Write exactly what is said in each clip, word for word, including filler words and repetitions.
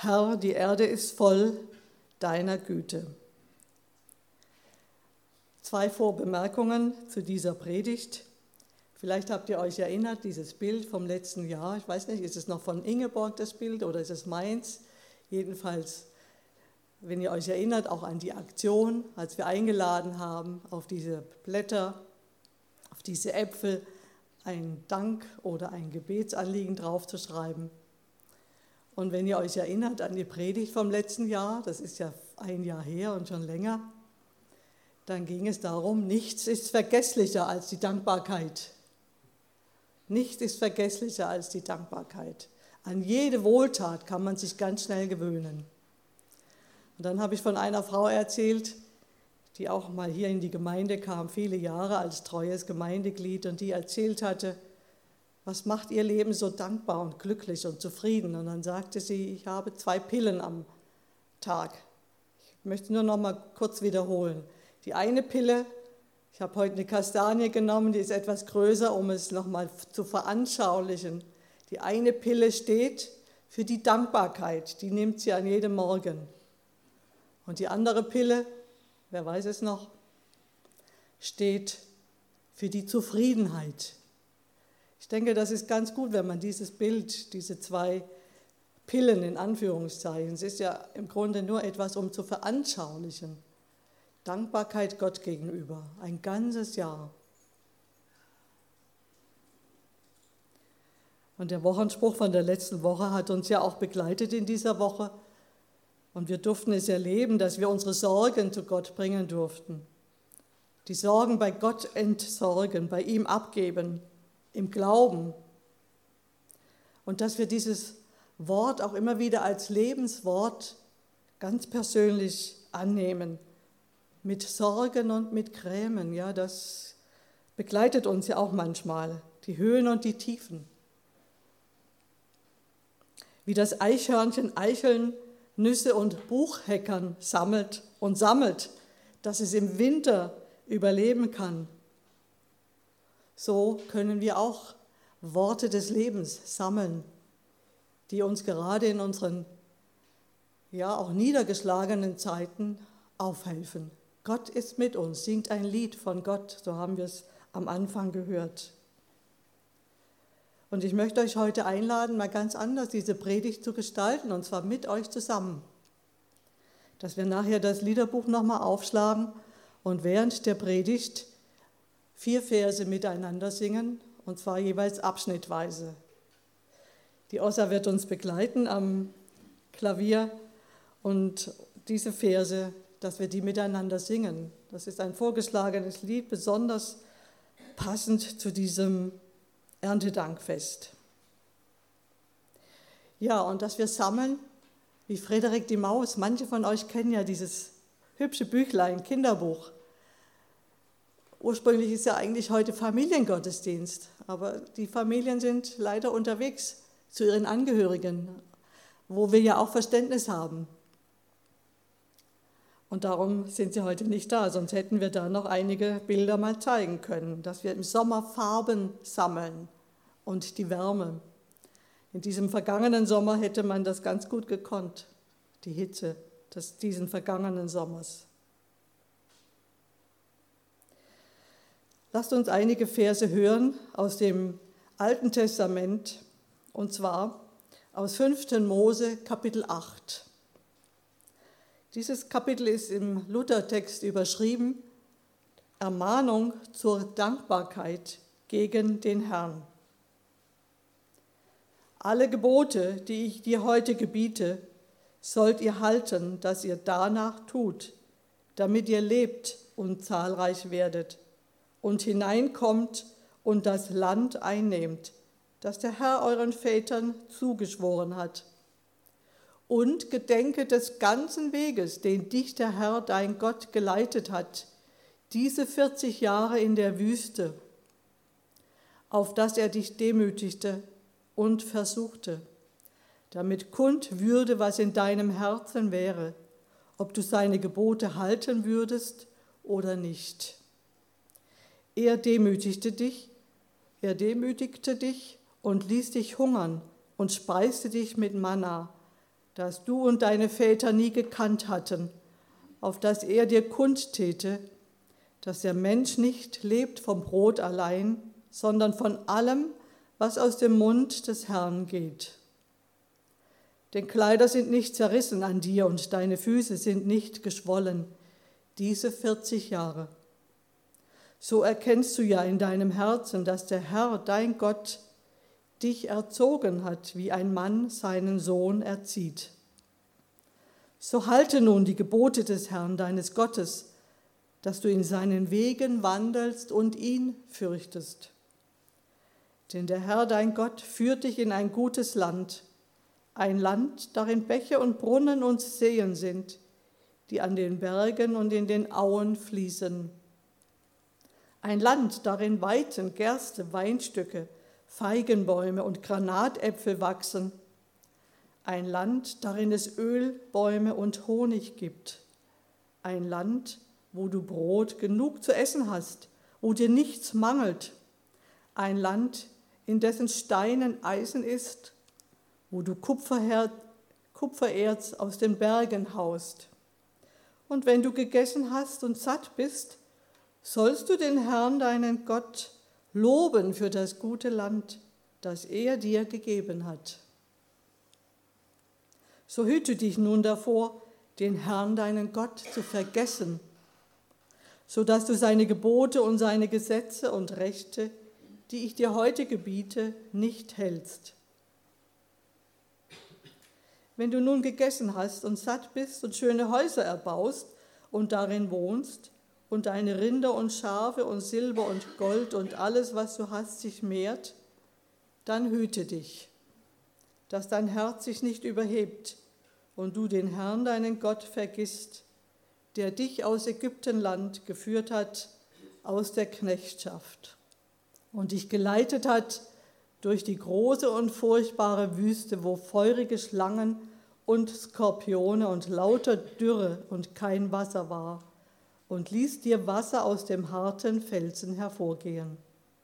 Herr, die Erde ist voll deiner Güte. Zwei Vorbemerkungen zu dieser Predigt. Vielleicht habt ihr euch erinnert, dieses Bild vom letzten Jahr. Ich weiß nicht, ist es noch von Ingeborg das Bild oder ist es meins? Jedenfalls, wenn ihr euch erinnert, auch an die Aktion, als wir eingeladen haben, auf diese Blätter, auf diese Äpfel ein Dank oder ein Gebetsanliegen draufzuschreiben. Und wenn ihr euch erinnert an die Predigt vom letzten Jahr, das ist ja ein Jahr her und schon länger, dann ging es darum, nichts ist vergesslicher als die Dankbarkeit. Nichts ist vergesslicher als die Dankbarkeit. An jede Wohltat kann man sich ganz schnell gewöhnen. Und dann habe ich von einer Frau erzählt, die auch mal hier in die Gemeinde kam, viele Jahre als treues Gemeindeglied, und die erzählt hatte, was macht ihr Leben so dankbar und glücklich und zufrieden? Und dann sagte sie, ich habe zwei Pillen am Tag. Ich möchte nur noch mal kurz wiederholen. Die eine Pille, ich habe heute eine Kastanie genommen, die ist etwas größer, um es noch mal zu veranschaulichen. Die eine Pille steht für die Dankbarkeit, die nimmt sie an jedem Morgen. Und die andere Pille, wer weiß es noch, steht für die Zufriedenheit. Ich denke, das ist ganz gut, wenn man dieses Bild, diese zwei Pillen in Anführungszeichen, es ist ja im Grunde nur etwas, um zu veranschaulichen. Dankbarkeit Gott gegenüber, ein ganzes Jahr. Und der Wochenspruch von der letzten Woche hat uns ja auch begleitet in dieser Woche. Und wir durften es erleben, dass wir unsere Sorgen zu Gott bringen durften. Die Sorgen bei Gott entsorgen, bei ihm abgeben, im Glauben. Und dass wir dieses Wort auch immer wieder als Lebenswort ganz persönlich annehmen. Mit Sorgen und mit Grämen, ja, das begleitet uns ja auch manchmal, die Höhen und die Tiefen. Wie das Eichhörnchen Eicheln, Nüsse und Buchheckern sammelt und sammelt, dass es im Winter überleben kann. So können wir auch Worte des Lebens sammeln, die uns gerade in unseren, ja, auch niedergeschlagenen Zeiten aufhelfen. Gott ist mit uns, singt ein Lied von Gott, so haben wir es am Anfang gehört. Und ich möchte euch heute einladen, mal ganz anders diese Predigt zu gestalten, und zwar mit euch zusammen. Dass wir nachher das Liederbuch nochmal aufschlagen und während der Predigt vier Verse miteinander singen, und zwar jeweils abschnittweise. Die Ossa wird uns begleiten am Klavier und diese Verse, dass wir die miteinander singen. Das ist ein vorgeschlagenes Lied, besonders passend zu diesem Erntedankfest. Ja, und dass wir sammeln, wie Frederik die Maus. Manche von euch kennen ja dieses hübsche Büchlein, Kinderbuch. Ursprünglich ist ja eigentlich heute Familiengottesdienst, aber die Familien sind leider unterwegs zu ihren Angehörigen, wo wir ja auch Verständnis haben. Und darum sind sie heute nicht da, sonst hätten wir da noch einige Bilder mal zeigen können, dass wir im Sommer Farben sammeln und die Wärme. In diesem vergangenen Sommer hätte man das ganz gut gekonnt, die Hitze des, diesen vergangenen Sommers. Lasst uns einige Verse hören aus dem Alten Testament, und zwar aus fünften Mose, Kapitel acht. Dieses Kapitel ist im Luthertext überschrieben, Ermahnung zur Dankbarkeit gegen den Herrn. Alle Gebote, die ich dir heute gebiete, sollt ihr halten, dass ihr danach tut, damit ihr lebt und zahlreich werdet und hineinkommt und das Land einnehmt, das der Herr euren Vätern zugeschworen hat. Und gedenke des ganzen Weges, den dich der Herr, dein Gott, geleitet hat, diese vierzig Jahre in der Wüste, auf dass er dich demütigte und versuchte, damit kund würde, was in deinem Herzen wäre, ob du seine Gebote halten würdest oder nicht. Er demütigte dich, er demütigte dich und ließ dich hungern und speiste dich mit Manna, das du und deine Väter nie gekannt hatten, auf das er dir kundtäte, dass der Mensch nicht lebt vom Brot allein, sondern von allem, was aus dem Mund des Herrn geht. Denn Kleider sind nicht zerrissen an dir und deine Füße sind nicht geschwollen, diese vierzig Jahre. So erkennst du ja in deinem Herzen, dass der Herr, dein Gott, dich erzogen hat, wie ein Mann seinen Sohn erzieht. So halte nun die Gebote des Herrn, deines Gottes, dass du in seinen Wegen wandelst und ihn fürchtest. Denn der Herr, dein Gott, führt dich in ein gutes Land, ein Land, darin Bäche und Brunnen und Seen sind, die an den Bergen und in den Auen fließen. Ein Land, darin Weiden, Gerste, Weinstöcke, Feigenbäume und Granatäpfel wachsen. Ein Land, darin es Ölbäume und Honig gibt. Ein Land, wo du Brot genug zu essen hast, wo dir nichts mangelt. Ein Land, in dessen Steinen Eisen ist, wo du Kupferher- Kupfererz aus den Bergen haust. Und wenn du gegessen hast und satt bist, sollst du den Herrn, deinen Gott, loben für das gute Land, das er dir gegeben hat. So hüte dich nun davor, den Herrn, deinen Gott, zu vergessen, so dass du seine Gebote und seine Gesetze und Rechte, die ich dir heute gebiete, nicht hältst. Wenn du nun gegessen hast und satt bist und schöne Häuser erbaust und darin wohnst und deine Rinder und Schafe und Silber und Gold und alles, was du hast, sich mehrt, dann hüte dich, dass dein Herz sich nicht überhebt und du den Herrn, deinen Gott, vergisst, der dich aus Ägyptenland geführt hat, aus der Knechtschaft und dich geleitet hat durch die große und furchtbare Wüste, wo feurige Schlangen und Skorpione und lauter Dürre und kein Wasser war, und ließ dir Wasser aus dem harten Felsen hervorgehen.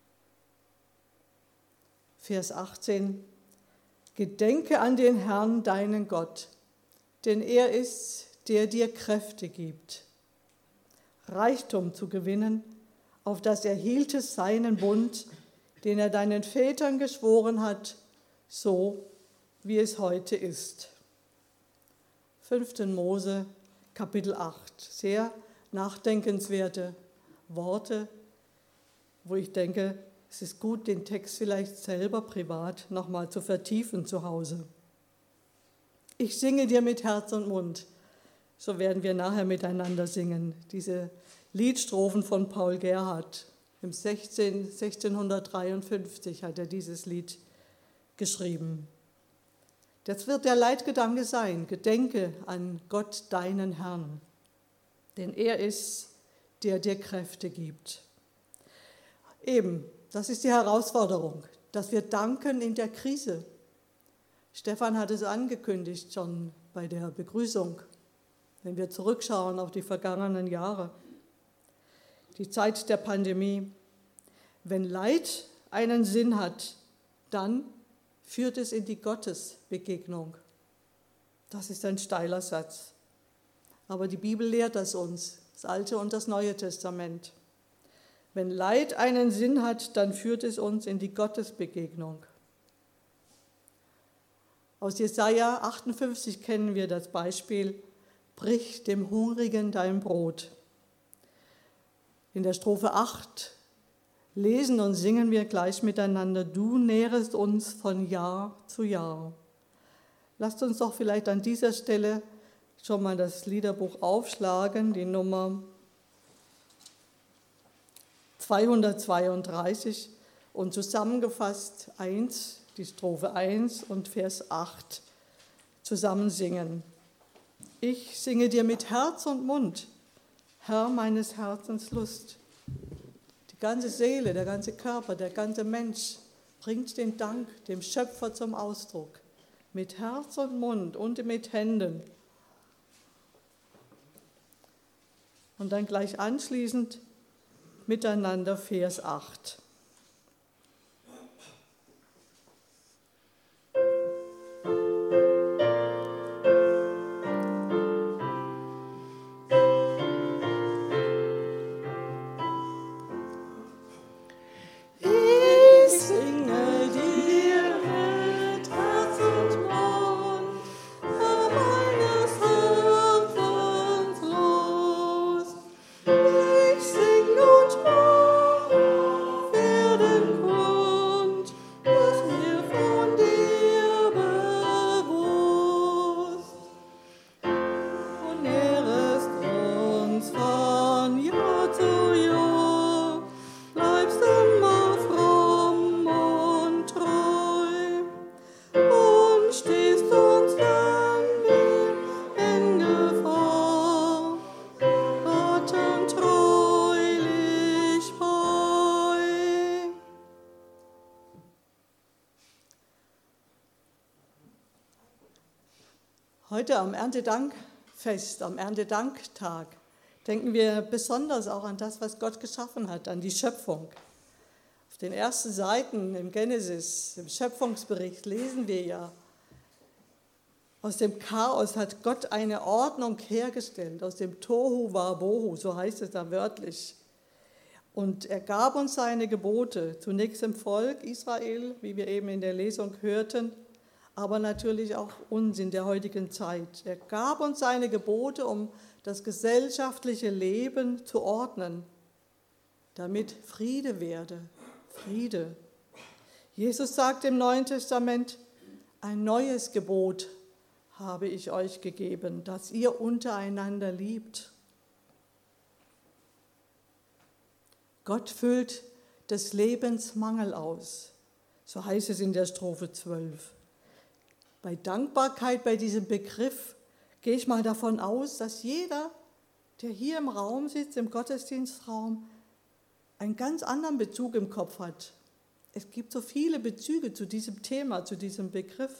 Vers achtzehn. Gedenke an den Herrn, deinen Gott, denn er ist's, der dir Kräfte gibt, Reichtum zu gewinnen, auf das er hielte seinen Bund, den er deinen Vätern geschworen hat, so wie es heute ist. fünften Mose, Kapitel acht. Sehr nachdenkenswerte Worte, wo ich denke, es ist gut, den Text vielleicht selber privat nochmal zu vertiefen zu Hause. Ich singe dir mit Herz und Mund. So werden wir nachher miteinander singen. Diese Liedstrophen von Paul Gerhardt. Im sechzehnhundertdreiundfünfzig hat er dieses Lied geschrieben. Das wird der Leitgedanke sein. Gedenke an Gott, deinen Herrn. Denn er ist, der dir Kräfte gibt. Eben, das ist die Herausforderung, dass wir danken in der Krise. Stefan hat es angekündigt schon bei der Begrüßung, wenn wir zurückschauen auf die vergangenen Jahre. Die Zeit der Pandemie. Wenn Leid einen Sinn hat, dann führt es in die Gottesbegegnung. Das ist ein steiler Satz. Aber die Bibel lehrt das uns, das Alte und das Neue Testament. Wenn Leid einen Sinn hat, dann führt es uns in die Gottesbegegnung. Aus Jesaja achtundfünfzig kennen wir das Beispiel: Brich dem Hungrigen dein Brot. In der Strophe acht lesen und singen wir gleich miteinander: Du nährest uns von Jahr zu Jahr. Lasst uns doch vielleicht an dieser Stelle schon mal das Liederbuch aufschlagen, die Nummer zweihundertzweiunddreißig und zusammengefasst eins, die Strophe eins und Vers acht zusammen singen. Ich singe dir mit Herz und Mund, Herr meines Herzens Lust. Die ganze Seele, der ganze Körper, der ganze Mensch bringt den Dank dem Schöpfer zum Ausdruck. Mit Herz und Mund und mit Händen. Und dann gleich anschließend miteinander Vers acht. Heute am Erntedankfest, am Erntedanktag, denken wir besonders auch an das, was Gott geschaffen hat, an die Schöpfung. Auf den ersten Seiten im Genesis, im Schöpfungsbericht, lesen wir ja, aus dem Chaos hat Gott eine Ordnung hergestellt, aus dem Tohu Wabohu, so heißt es da wörtlich. Und er gab uns seine Gebote, zunächst dem Volk Israel, wie wir eben in der Lesung hörten, aber natürlich auch uns in der heutigen Zeit. Er gab uns seine Gebote, um das gesellschaftliche Leben zu ordnen, damit Friede werde. Friede. Jesus sagt im Neuen Testament, ein neues Gebot habe ich euch gegeben, dass ihr untereinander liebt. Gott füllt des Lebens Mangel aus, so heißt es in der Strophe zwölf. Bei Dankbarkeit, bei diesem Begriff, gehe ich mal davon aus, dass jeder, der hier im Raum sitzt, im Gottesdienstraum, einen ganz anderen Bezug im Kopf hat. Es gibt so viele Bezüge zu diesem Thema, zu diesem Begriff.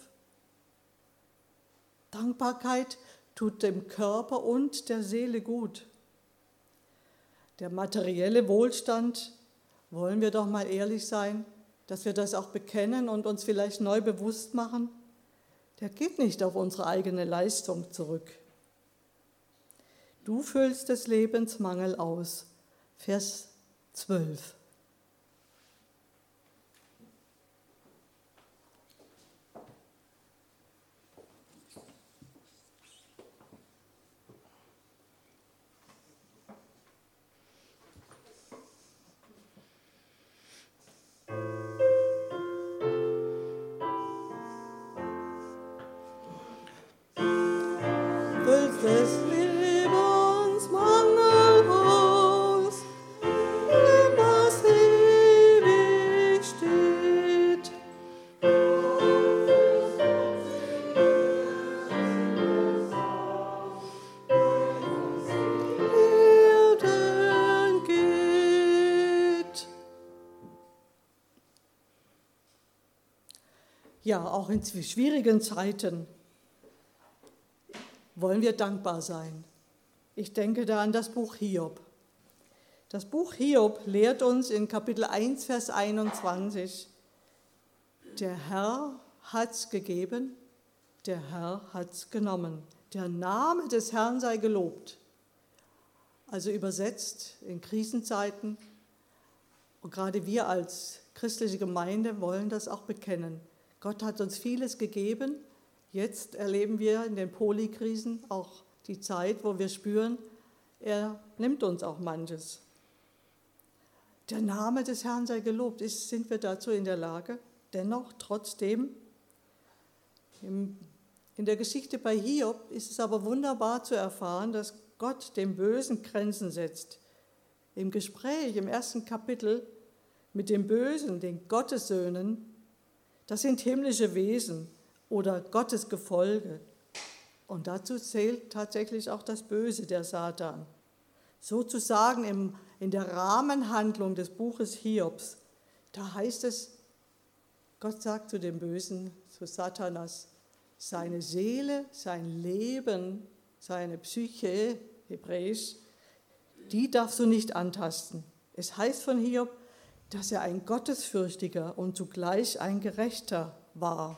Dankbarkeit tut dem Körper und der Seele gut. Der materielle Wohlstand, wollen wir doch mal ehrlich sein, dass wir das auch bekennen und uns vielleicht neu bewusst machen, der geht nicht auf unsere eigene Leistung zurück. Du füllst des Lebens Mangel aus. Vers zwölf. Des Lebens Mangel aus, dem was ewig steht. Erden geht. Ja, auch in schwierigen Zeiten wollen wir dankbar sein. Ich denke da an das Buch Hiob. Das Buch Hiob lehrt uns in Kapitel eins, Vers einundzwanzig, der Herr hat's gegeben, der Herr hat's genommen. Der Name des Herrn sei gelobt. Also übersetzt in Krisenzeiten, und gerade wir als christliche Gemeinde wollen das auch bekennen. Gott hat uns vieles gegeben. Jetzt erleben wir in den Polikrisen auch die Zeit, wo wir spüren, er nimmt uns auch manches. Der Name des Herrn sei gelobt. Ist, sind wir dazu in der Lage? Dennoch, trotzdem, im, in der Geschichte bei Hiob ist es aber wunderbar zu erfahren, dass Gott dem Bösen Grenzen setzt. Im Gespräch, im ersten Kapitel mit dem Bösen, den Gottessöhnen, das sind himmlische Wesen oder Gottes Gefolge. Und dazu zählt tatsächlich auch das Böse, der Satan. Sozusagen im, in der Rahmenhandlung des Buches Hiobs, da heißt es, Gott sagt zu dem Bösen, zu Satanas, seine Seele, sein Leben, seine Psyche, hebräisch, die darfst du nicht antasten. Es heißt von Hiob, dass er ein Gottesfürchtiger und zugleich ein Gerechter war.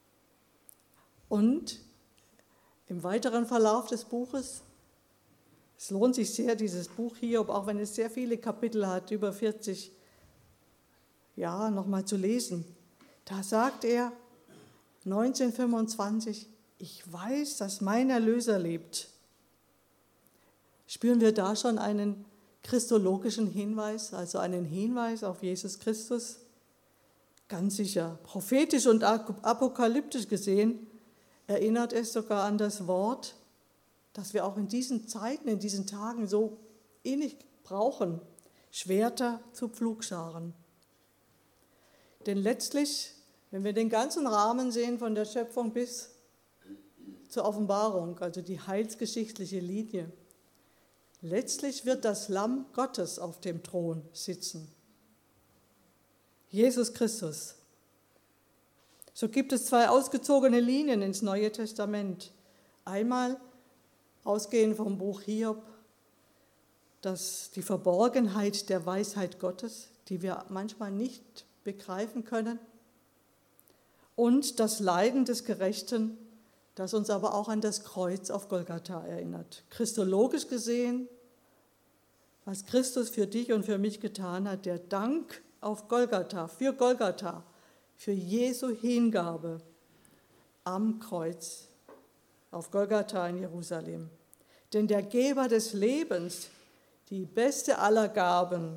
Und im weiteren Verlauf des Buches, es lohnt sich sehr, dieses Buch Hiob, auch wenn es sehr viele Kapitel hat, über vierzig, ja, nochmal zu lesen. Da sagt er, neunzehnhundertfünfundzwanzig, ich weiß, dass mein Erlöser lebt. Spüren wir da schon einen christologischen Hinweis, also einen Hinweis auf Jesus Christus? Ganz sicher. Prophetisch und apokalyptisch gesehen erinnert es sogar an das Wort, das wir auch in diesen Zeiten, in diesen Tagen so innig brauchen, Schwerter zu Pflugscharen. Denn letztlich, wenn wir den ganzen Rahmen sehen, von der Schöpfung bis zur Offenbarung, also die heilsgeschichtliche Linie, letztlich wird das Lamm Gottes auf dem Thron sitzen. Jesus Christus. So gibt es zwei ausgezogene Linien ins Neue Testament. Einmal, ausgehend vom Buch Hiob, dass die Verborgenheit der Weisheit Gottes, die wir manchmal nicht begreifen können, und das Leiden des Gerechten, das uns aber auch an das Kreuz auf Golgatha erinnert. Christologisch gesehen, was Christus für dich und für mich getan hat, der Dank auf Golgatha, für Golgatha, für Jesu Hingabe am Kreuz auf Golgatha in Jerusalem. Denn der Geber des Lebens, die beste aller Gaben,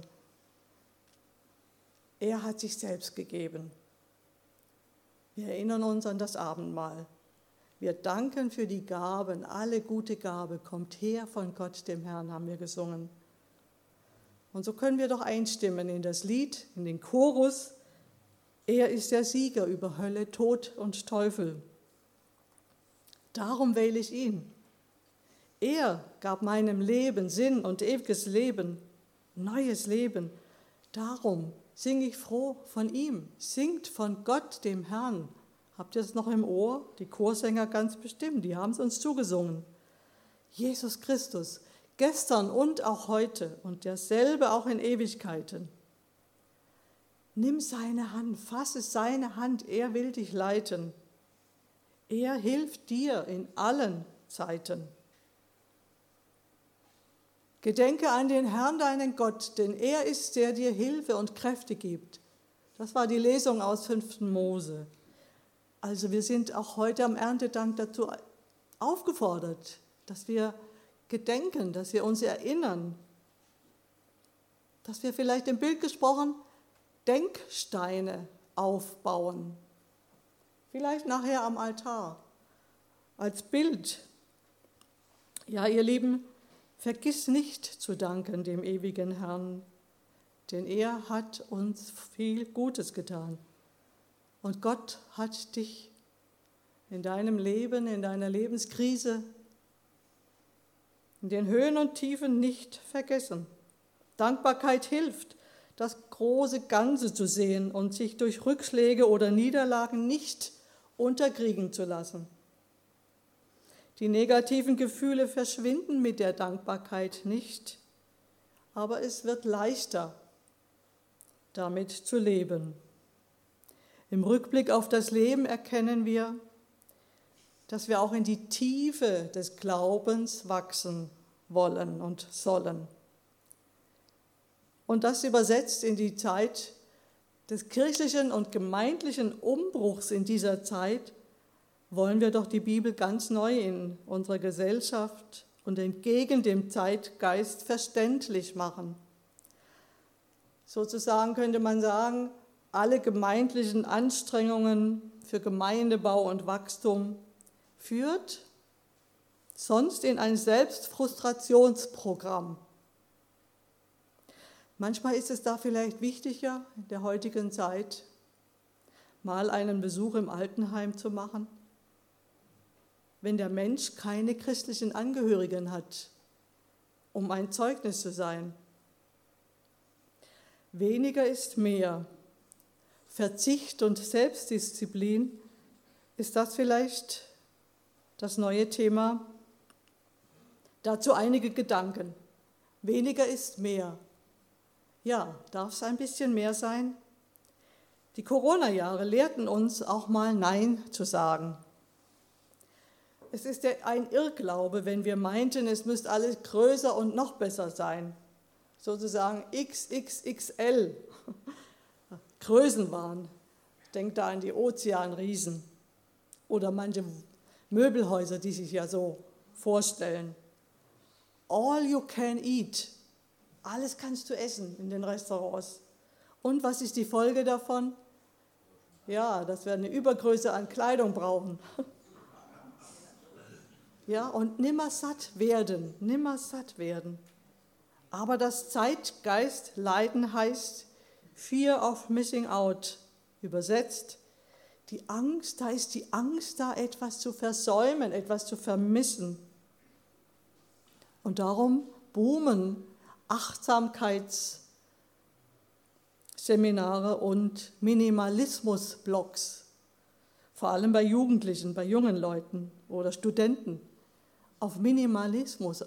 er hat sich selbst gegeben. Wir erinnern uns an das Abendmahl. Wir danken für die Gaben, alle gute Gabe kommt her von Gott, dem Herrn, haben wir gesungen. Und so können wir doch einstimmen in das Lied, in den Chorus. Er ist der Sieger über Hölle, Tod und Teufel. Darum wähle ich ihn. Er gab meinem Leben Sinn und ewiges Leben, neues Leben. Darum singe ich froh von ihm. Singt von Gott, dem Herrn. Habt ihr es noch im Ohr? Die Chorsänger ganz bestimmt, die haben es uns zugesungen. Jesus Christus, gestern und auch heute und derselbe auch in Ewigkeiten. Nimm seine Hand, fasse seine Hand, er will dich leiten. Er hilft dir in allen Zeiten. Gedenke an den Herrn, deinen Gott, denn er ist, der dir Hilfe und Kräfte gibt. Das war die Lesung aus fünften Mose. Also wir sind auch heute am Erntedank dazu aufgefordert, dass wir gedenken, dass wir uns erinnern, dass wir vielleicht im Bild gesprochen Denksteine aufbauen. Vielleicht nachher am Altar, als Bild. Ja, ihr Lieben, vergiss nicht zu danken dem ewigen Herrn, denn er hat uns viel Gutes getan. Und Gott hat dich in deinem Leben, in deiner Lebenskrise, in den Höhen und Tiefen nicht vergessen. Dankbarkeit hilft, das große Ganze zu sehen und sich durch Rückschläge oder Niederlagen nicht unterkriegen zu lassen. Die negativen Gefühle verschwinden mit der Dankbarkeit nicht, aber es wird leichter, damit zu leben. Im Rückblick auf das Leben erkennen wir, dass wir auch in die Tiefe des Glaubens wachsen wollen und sollen. Und das übersetzt in die Zeit des kirchlichen und gemeindlichen Umbruchs in dieser Zeit, wollen wir doch die Bibel ganz neu in unserer Gesellschaft und entgegen dem Zeitgeist verständlich machen. Sozusagen könnte man sagen, alle gemeindlichen Anstrengungen für Gemeindebau und Wachstum führt sonst in ein Selbstfrustrationsprogramm. Manchmal ist es da vielleicht wichtiger, in der heutigen Zeit mal einen Besuch im Altenheim zu machen, wenn der Mensch keine christlichen Angehörigen hat, um ein Zeugnis zu sein. Weniger ist mehr. Verzicht und Selbstdisziplin, ist das vielleicht das neue Thema? Dazu einige Gedanken. Weniger ist mehr. Ja, darf es ein bisschen mehr sein? Die Corona-Jahre lehrten uns auch mal Nein zu sagen. Es ist ein Irrglaube, wenn wir meinten, es müsste alles größer und noch besser sein. Sozusagen X X X L. Größenwahn. Denkt da an die Ozeanriesen oder manche Möbelhäuser, die sich ja so vorstellen. All you can eat. Alles kannst du essen in den Restaurants. Und was ist die Folge davon? Ja, dass wir eine Übergröße an Kleidung brauchen. Ja, und nimmer satt werden, nimmer satt werden. Aber das Zeitgeistleiden heißt Fear of Missing Out, übersetzt. Die Angst, da ist die Angst da, etwas zu versäumen, etwas zu vermissen. Und darum boomen Achtsamkeitsseminare und Minimalismusblogs, vor allem bei Jugendlichen, bei jungen Leuten oder Studenten. auf Minimalismus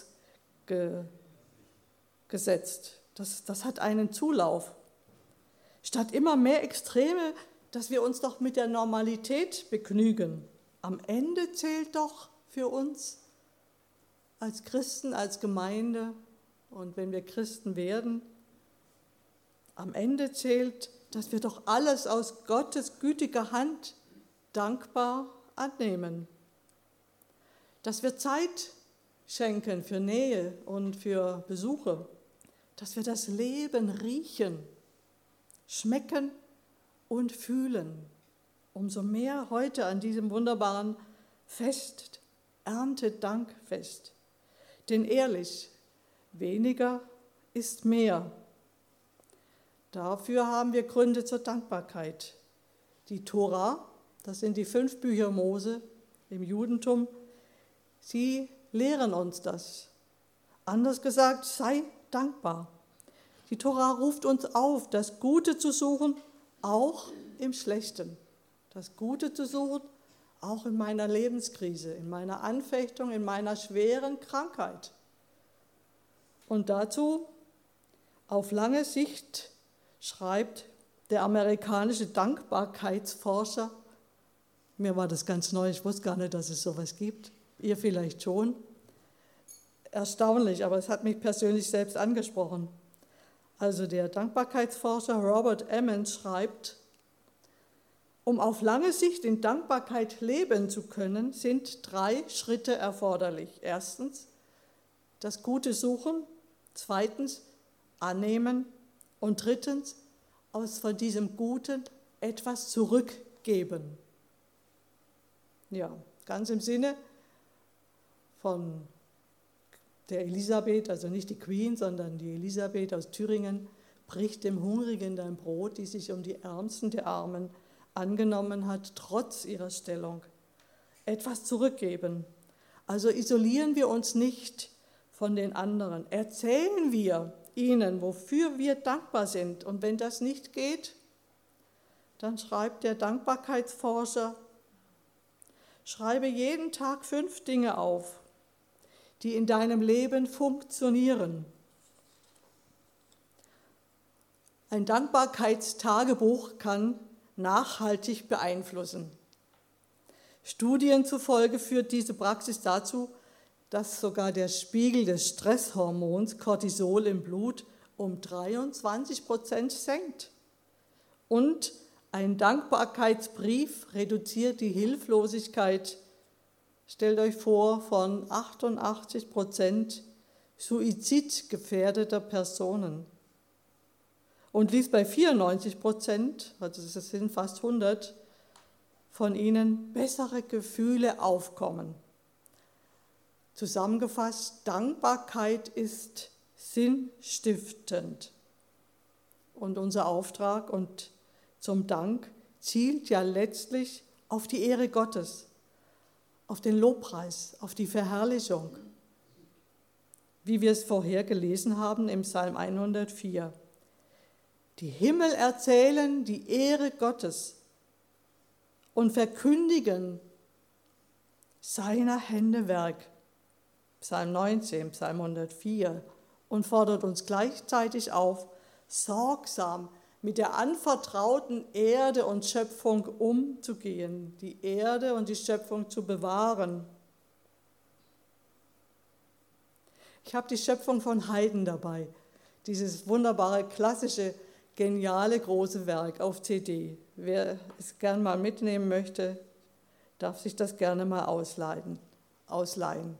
ausgesetzt. Das, das hat einen Zulauf. Statt immer mehr Extreme, dass wir uns doch mit der Normalität begnügen. Am Ende zählt doch für uns als Christen, als Gemeinde und wenn wir Christen werden, am Ende zählt, dass wir doch alles aus Gottes gütiger Hand dankbar annehmen. Dass wir Zeit schenken für Nähe und für Besuche. Dass wir das Leben riechen, schmecken und fühlen. Umso mehr heute an diesem wunderbaren Fest, Erntedankfest. Denn ehrlich, weniger ist mehr. Dafür haben wir Gründe zur Dankbarkeit. Die Tora, das sind die fünf Bücher Mose im Judentum, sie lehren uns das. Anders gesagt, sei dankbar. Die Tora ruft uns auf, das Gute zu suchen, auch im Schlechten. Das Gute zu suchen, auch in meiner Lebenskrise, in meiner Anfechtung, in meiner schweren Krankheit. Und dazu, auf lange Sicht, schreibt der amerikanische Dankbarkeitsforscher, mir war das ganz neu, ich wusste gar nicht, dass es sowas gibt, ihr vielleicht schon, erstaunlich, aber es hat mich persönlich selbst angesprochen. Also der Dankbarkeitsforscher Robert Emmons schreibt, um auf lange Sicht in Dankbarkeit leben zu können, sind drei Schritte erforderlich. Erstens, das Gute suchen. Zweitens, annehmen. Und drittens, aus von diesem Guten etwas zurückgeben. Ja, ganz im Sinne von der Elisabeth, also nicht die Queen, sondern die Elisabeth aus Thüringen, bricht dem Hungrigen dein Brot, die sich um die Ärmsten der Armen angenommen hat, trotz ihrer Stellung. Etwas zurückgeben. Also isolieren wir uns nicht von den anderen. Erzählen wir ihnen, wofür wir dankbar sind. Und wenn das nicht geht, dann schreibt der Dankbarkeitsforscher, schreibe jeden Tag fünf Dinge auf, die in deinem Leben funktionieren. Ein Dankbarkeitstagebuch kann nachhaltig beeinflussen. Studien zufolge führt diese Praxis dazu, dass sogar der Spiegel des Stresshormons Cortisol im Blut um dreiundzwanzig Prozent senkt. Und ein Dankbarkeitsbrief reduziert die Hilflosigkeit, stellt euch vor, von achtundachtzig Prozent suizidgefährdeter Personen. Und ließ bei vierundneunzig Prozent, also das sind fast hundert, von ihnen bessere Gefühle aufkommen. Zusammengefasst, Dankbarkeit ist sinnstiftend. Und unser Auftrag und zum Dank zielt ja letztlich auf die Ehre Gottes, auf den Lobpreis, auf die Verherrlichung, wie wir es vorher gelesen haben im Psalm hundertvier. Die Himmel erzählen die Ehre Gottes und verkündigen seiner Hände Werk. Psalm neunzehn, Psalm hundertvier, und fordert uns gleichzeitig auf, sorgsam mit der anvertrauten Erde und Schöpfung umzugehen, die Erde und die Schöpfung zu bewahren. Ich habe die Schöpfung von Haydn dabei, dieses wunderbare, klassische, geniale, große Werk auf C D. Wer es gern mal mitnehmen möchte, darf sich das gerne mal ausleihen. ausleihen.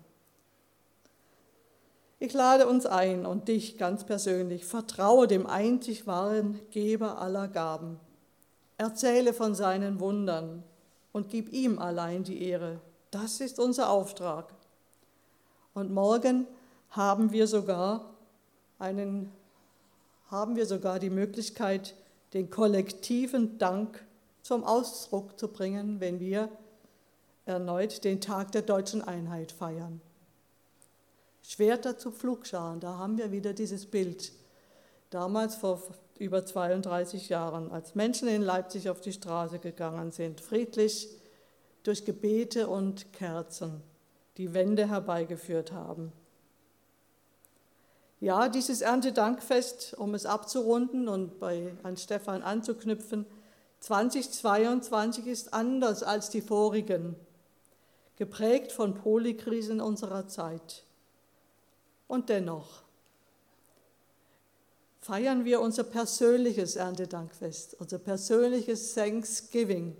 Ich lade uns ein und dich ganz persönlich, vertraue dem einzig wahren Geber aller Gaben. Erzähle von seinen Wundern und gib ihm allein die Ehre. Das ist unser Auftrag. Und morgen haben wir sogar einen, haben wir sogar die Möglichkeit, den kollektiven Dank zum Ausdruck zu bringen, wenn wir erneut den Tag der deutschen Einheit feiern. Schwerter zu Pflugscharen, da haben wir wieder dieses Bild. Damals vor über zweiunddreißig Jahren, als Menschen in Leipzig auf die Straße gegangen sind, friedlich durch Gebete und Kerzen, die Wende herbeigeführt haben. Ja, dieses Erntedankfest, um es abzurunden und bei an Stefan anzuknüpfen, zweitausendzweiundzwanzig ist anders als die vorigen, geprägt von Polykrisen unserer Zeit. Und dennoch feiern wir unser persönliches Erntedankfest, unser persönliches Thanksgiving.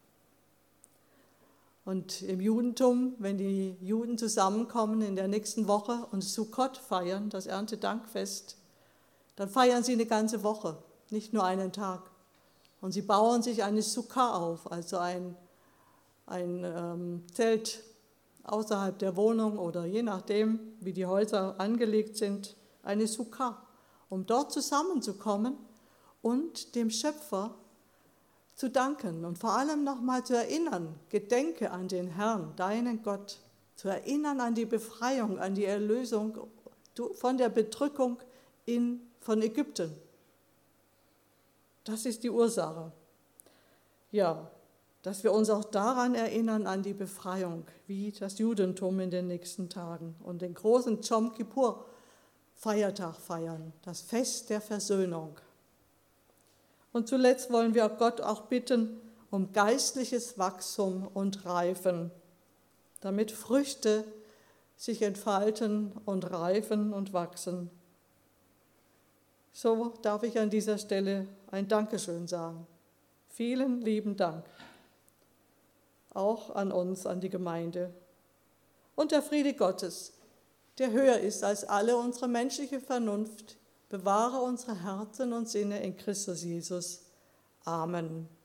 Und im Judentum, wenn die Juden zusammenkommen in der nächsten Woche und Sukkot feiern, das Erntedankfest, dann feiern sie eine ganze Woche, nicht nur einen Tag. Und sie bauen sich eine Sukkah auf, also ein, ein ähm, Zelt außerhalb der Wohnung oder je nachdem, wie die Häuser angelegt sind, eine Sukkah, um dort zusammenzukommen und dem Schöpfer zu danken und vor allem nochmal zu erinnern, gedenke an den Herrn, deinen Gott, zu erinnern an die Befreiung, an die Erlösung von der Bedrückung in, von Ägypten. Das ist die Ursache. Ja, dass wir uns auch daran erinnern, an die Befreiung, wie das Judentum in den nächsten Tagen und den großen Jom Kippur Feiertag feiern, das Fest der Versöhnung. Und zuletzt wollen wir Gott auch bitten um geistliches Wachstum und Reifen, damit Früchte sich entfalten und reifen und wachsen. So darf ich an dieser Stelle ein Dankeschön sagen. Vielen lieben Dank. Auch an uns, an die Gemeinde. Und der Friede Gottes, der höher ist als alle unsere menschliche Vernunft, bewahre unsere Herzen und Sinne in Christus Jesus. Amen.